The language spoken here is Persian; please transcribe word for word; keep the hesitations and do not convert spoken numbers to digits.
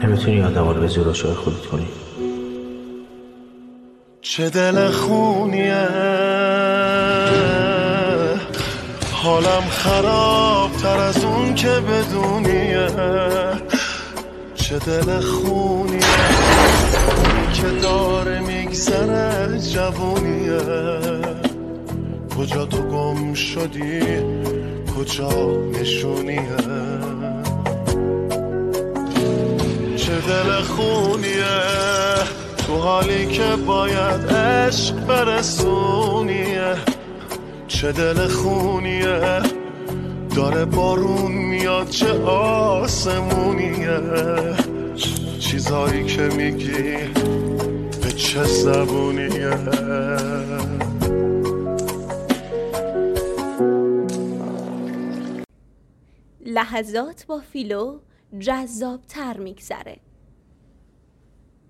نمیتونی آدم رو به زور عاشق خودت کنی. چه دل خونیه، حالم خراب تر از اون که بدونیه. چه دل خونیه که داره میگذره جوونیه. کجا تو گم شدی، کجا نشونیه. چه دل خونیه تو حالی که باید عشق برسونیه. چه دل خونیه داره بارون میاد چه آسمونیه. چیزایی که میگی به چه زبونیه. لحظات با فیلو جذاب تر میگذره.